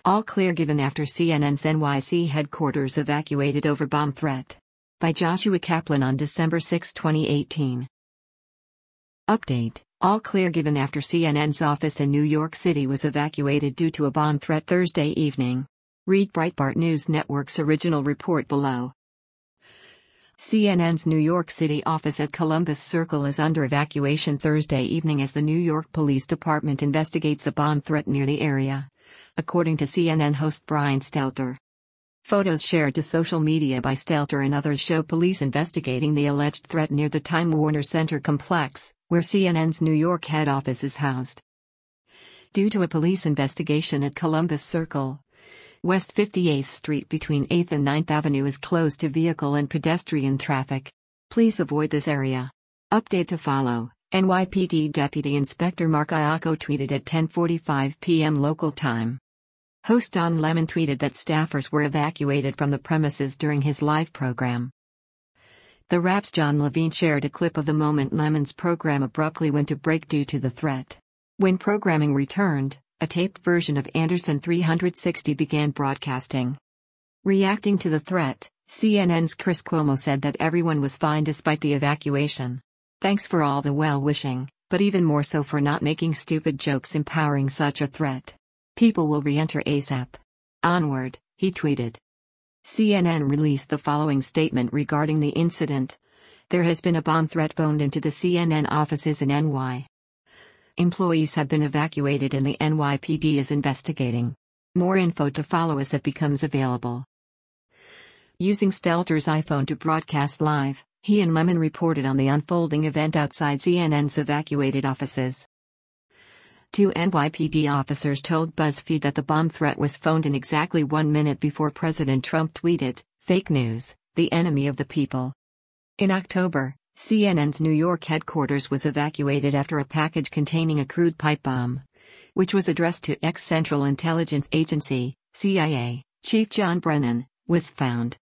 All clear given after CNN's NYC headquarters evacuated over bomb threat. By Joshua Kaplan on December 6, 2018. Update: all clear given after CNN's office in New York City was evacuated due to a bomb threat Thursday evening. Read Breitbart News Network's original report below. CNN's New York City office at Columbus Circle is under evacuation Thursday evening as the New York Police Department investigates a bomb threat near the area, according to CNN host Brian Stelter. Photos shared to social media by Stelter and others show police investigating the alleged threat near the Time Warner Center complex, where CNN's New York head office is housed. Due to a police investigation at Columbus Circle, West 58th Street between 8th and 9th Avenue is closed to vehicle and pedestrian traffic. Please avoid this area. Update to follow. NYPD Deputy Inspector Mark Iacco tweeted at 10:45 p.m. local time. Host Don Lemon tweeted that staffers were evacuated from the premises during his live program. The Rap's John Levine shared a clip of the moment Lemon's program abruptly went to break due to the threat. When programming returned, a taped version of Anderson 360 began broadcasting. Reacting to the threat, CNN's Chris Cuomo said that everyone was fine despite the evacuation. Thanks for all the well-wishing, but even more so for not making stupid jokes empowering such a threat. People will re-enter ASAP. Onward, he tweeted. CNN released the following statement regarding the incident. There has been a bomb threat phoned into the CNN offices in NY. Employees have been evacuated and the NYPD is investigating. More info to follow as it becomes available. Using Stelter's iPhone to broadcast live, he and Lemon reported on the unfolding event outside CNN's evacuated offices. Two NYPD officers told BuzzFeed that the bomb threat was phoned in exactly 1 minute before President Trump tweeted, "Fake news, the enemy of the people." In October, CNN's New York headquarters was evacuated after a package containing a crude pipe bomb, which was addressed to ex-Central Intelligence Agency, CIA, Chief John Brennan, was found.